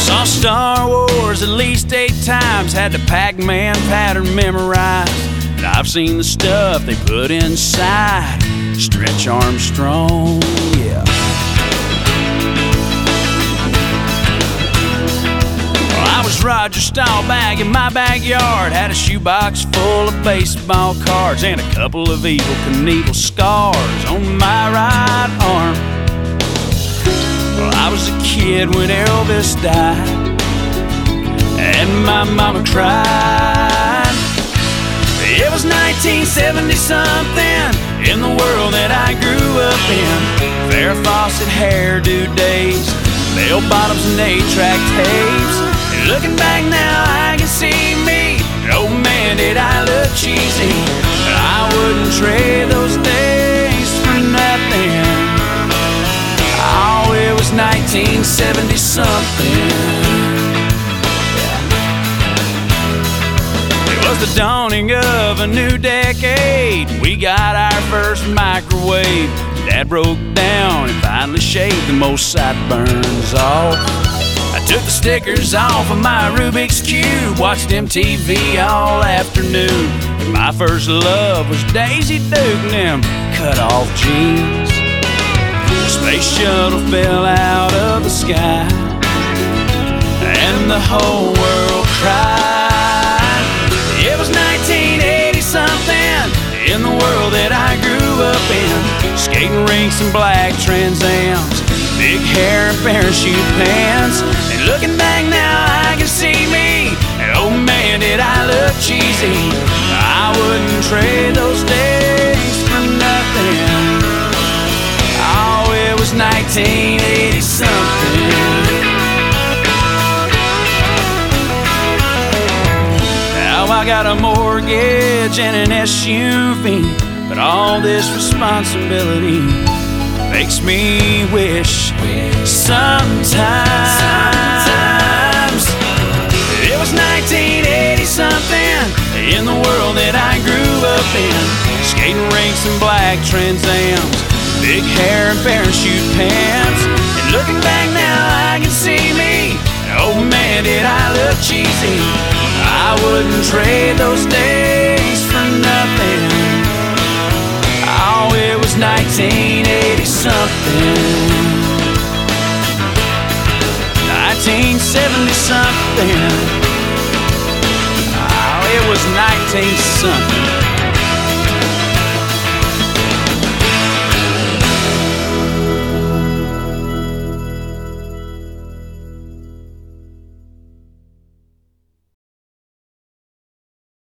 Saw Star Wars at least 8 times, had the Pac-Man pattern memorized. And I've seen the stuff they put inside Stretch Armstrong, yeah. Well, I was Roger Staubach in my backyard, had a shoebox full of baseball cards and a couple of Evel Knievel scars on my right arm. Well, I was a kid when Elvis died, and my mama cried. It was 1970-something in the world that I grew up in. Farrah Fawcett hairdo days, bell bottoms and 8-track tapes. And looking back now, I can see me. Oh man, did I look cheesy. But I wouldn't trade those days for nothing. Oh, it was 1970-something. It was the dawning of a new decade. We got our first microwave. Dad broke down and finally shaved the most sideburns off. I took the stickers off of my Rubik's Cube, watched MTV all afternoon. And my first love was Daisy Duke and them cut-off jeans. The space shuttle fell out of the sky, and the whole world cried. It was 1980-something in the world that I grew up in. Skating rinks and black Trans Ams, big hair and parachute pants. And looking back now, I can see me. And oh man, did I look cheesy. I wouldn't trade those days for nothing. Oh, it was 1980-something. I got a mortgage and an SUV, but all this responsibility makes me wish sometimes it was 1980-something in the world that I grew up in. Skating rinks and black Trans Ams, big hair and parachute pants. And looking back now, I can see me. Oh man, did I look cheesy. I wouldn't trade those days for nothing. Oh, it was 1980-something. 1970-something. Oh, it was 19-something.